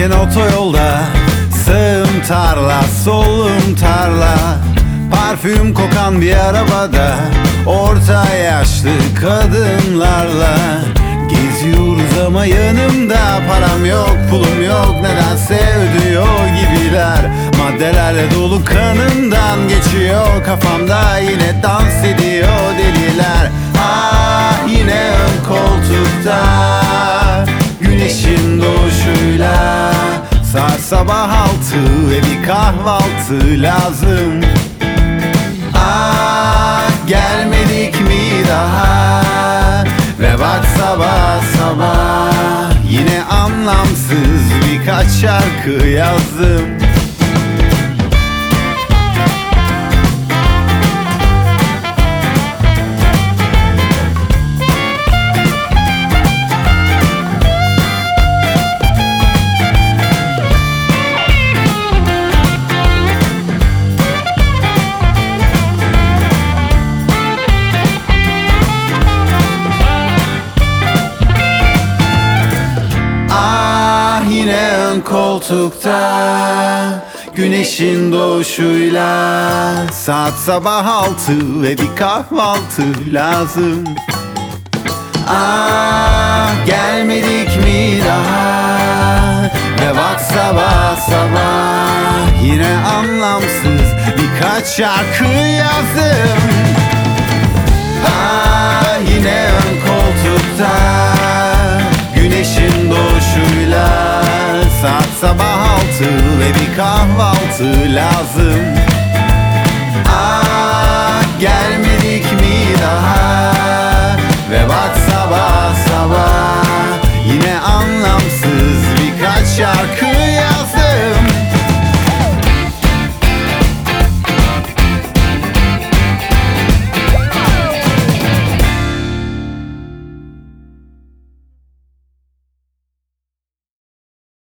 Giderken otoyolda sağım tarla solum tarla, parfüm kokan bir arabada orta yaşlı kadınlarla geziyoruz ama yanımda param yok, pulum yok, nedense ödüyor gibiler. Maddelerle dolu kanımdan geçiyor, kafamda yine dans ediyor deliler. Ah, yine ön koltukta güneşin doğuşuyla, saat sabah 6 ve bir kahvaltı lazım. Ah, gelmedik mi daha? Ve bak sabah sabah yine anlamsız birkaç şarkı yazdım. Yine ön koltukta güneşin doğuşuyla, saat sabah 6 ve bir kahvaltı lazım. Ah, gelmedik mi daha? Ve bak sabah sabah yine anlamsız birkaç şarkı yazdım. Ah, yine ön koltukta güneşin doğuşuyla, saat sabah 6 ve bir kahvaltı lazım.